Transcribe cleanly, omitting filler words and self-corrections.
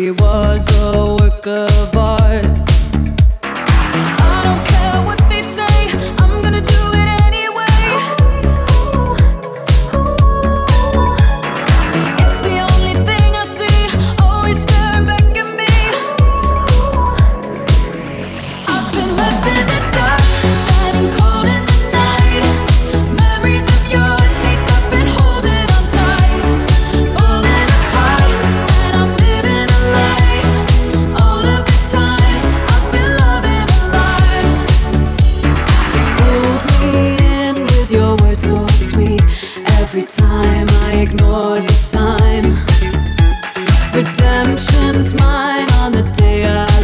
he was a work of art. I don't care what they say, I'm gonna do it anyway. It's the only thing I see, always staring back at me. I've been left in the dark, standing cold in the night. Memories of your taste, I've been holding on tight. Falling apart, and I'm living a lie. All of this time, I've been loving alive. Pull me in with your words so sweet. Every time I ignore the sign. Redemption's mine on the day I